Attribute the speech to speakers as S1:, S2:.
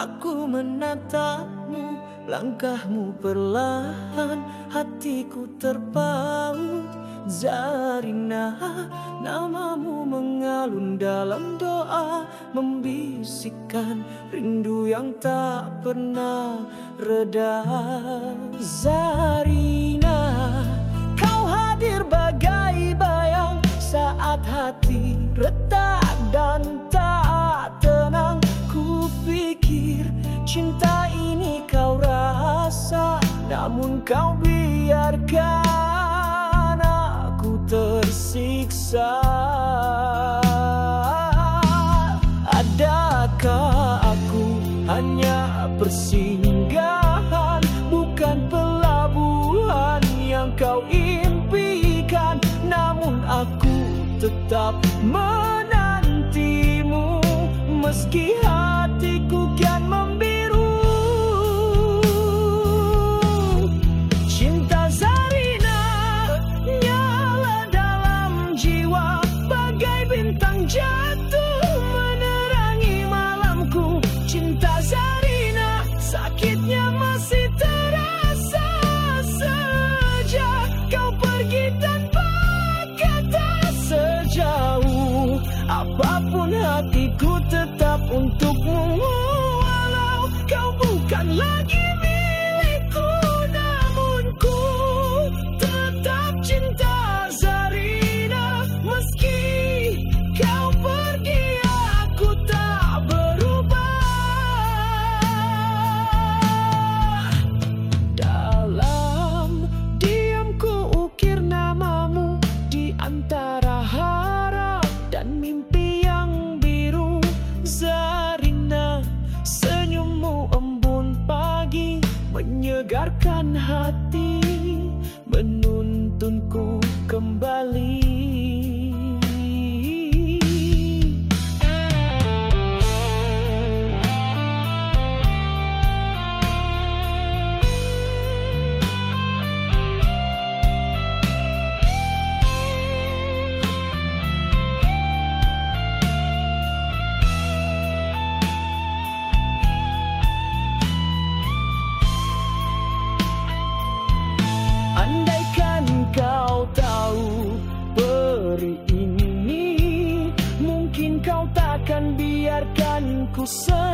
S1: Aku menatapmu, langkahmu perlahan, hatiku terpaut. Zarina, namamu mengalun dalam doa, membisikkan rindu yang tak pernah reda. Zarina, kau hadir bagai bayang saat hati retak dan tak tenang. Kupikir cinta ini kau rasa, namun kau biarkan aku tersiksa. Adakah aku hanya persinggahan, bukan pelabuhan yang kau impikan? Namun aku tetap menantimu, meski hatiku kian membiru. Cinta Zarina nyala dalam jiwa, bagai bintang jatuh menerangi malamku. Cinta Zarina, sakitnya masih terasa sejak kau pergi tanpa kata. Sejauh apapun hatiku tetap untukmu, walau kau bukan lagi milikku. Namun ku tetap cinta Zarina, meski kau pergi aku tak berubah. Dalam diam ku ukir namamu di antara harap dan mimpi yang biru. Zarina, senyummu embun pagi, menyegarkan hati, menuntunku kembali. Andaikan kau tahu peri ini, mungkin kau takkan biarkan ku